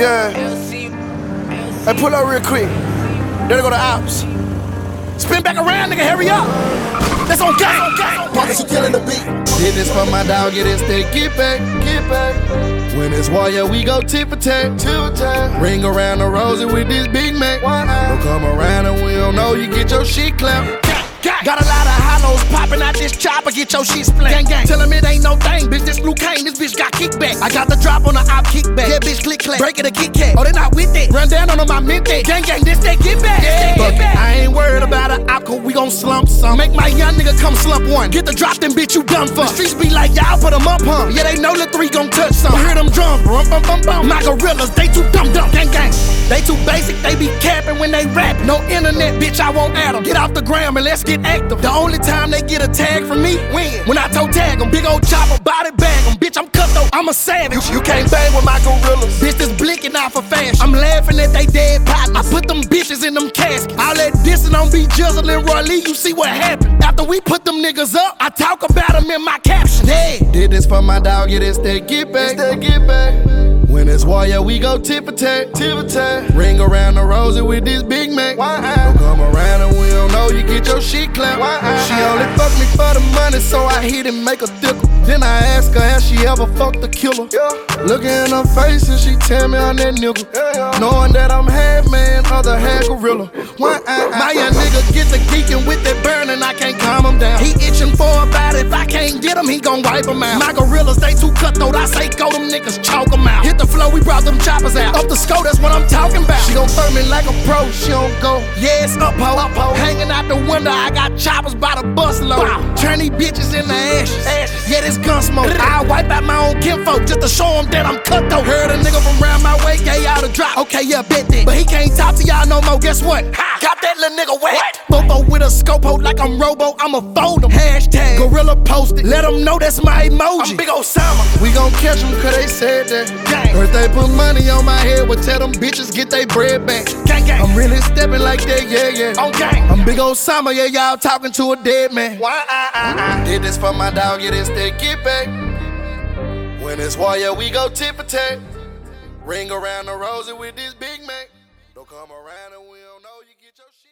Yeah. Hey, pull up real quick. There they go the ops. Spin back around, nigga, hurry up. That's on gang. Marcus, you killing the beat. Did this for my dog, get this thing, get back. When it's war, yeah, we go tit for tat. Ring around the rosy with this Big Mac. Don't come around and we don't know, you get your shit clapped. Got a lot of hollows popping out this chopper, get your shit split. Gang. Tell him it ain't no thing, bitch. This blue cane, this bitch got kickback. I got the drop on the op kickback. Yeah, bitch, click clack. Break it a Kit Kat. Oh, they not with it. Run down on them, I meant that. Gang, this that get back. Yeah, fuck it. I ain't worried about an op, cause we gon' slump some. Make my young nigga come slump one. Get the drop, then bitch, you done for. The streets be like, y'all put them up, huh? Yeah, they know the three gon' touch some. I hear them drums, bum. My gorillas, they too dumb. Gang. They too basic, they be capping when they rap. No internet, bitch, I won't add them. Get off the gram and let's get active. The only time they get a tag from me, when I toe tag them. Big old chopper, body bag them. Bitch, I'm cutthroat, I'm a savage. You can't bang with my gorillas. Bitch, this blinking out for fashion. I'm laughing at they dead partners. I put them bitches in them caskets. All that dissing on B Jizzle and Roy Lee, you see what happened. After we put them niggas up, I talk about them in my caption. Yeah. Did this for my dog, get this thing, get back. When it's war, yeah, we go tit for tat. Ring around the rosy with this Big Mac. Don't come around and we don't know, you get your shit clapped. She only fuck me for the money, so I hit and make a dickle. Then I ask her, has she ever fucked a killer? Looking in her face and she tell me I'm that nigga. Knowing that I'm half man, other half gorilla. My young nigga get to geeking with that burn and I can't calm him down. He itching for a bite, if I can't get him, he gon' wipe him out. My gorillas, they too cutthroat, I say go, them niggas chalk him out. Hit the flow, we brought them choppers out. Up the scope, that's what I'm talking about. She gon' throw me like a pro, she don't go. Yeah, it's up, ho. Hanging out the window, I got choppers by the busload. Turn these bitches into ashes. Yeah, this gun smoke. I wipe out my own kinfolk just to show them that I'm cutthroat. Heard a nigga from round my way, gave y'all the drop. Okay, yeah, bet that. But he can't talk to y'all no more, guess what? Got that little nigga wet. Bobo with a scope, hold like I'm Robo, I'ma fold him. Hashtag gorilla posted, let them know that's my emoji. I'm Big Osama. We gon' catch them cause they said that. If they put money on my head, well tell them bitches get they bread back. Gang. I'm really stepping like that, yeah. On gang. I'm Big Osama, yeah, y'all talking to a dead man. Did this for my dog, get this thing, get back. When it's war, yeah, we go tit for tat. Ring around the rosy with this Big Mac. Don't come around and we don't know, you get your shit.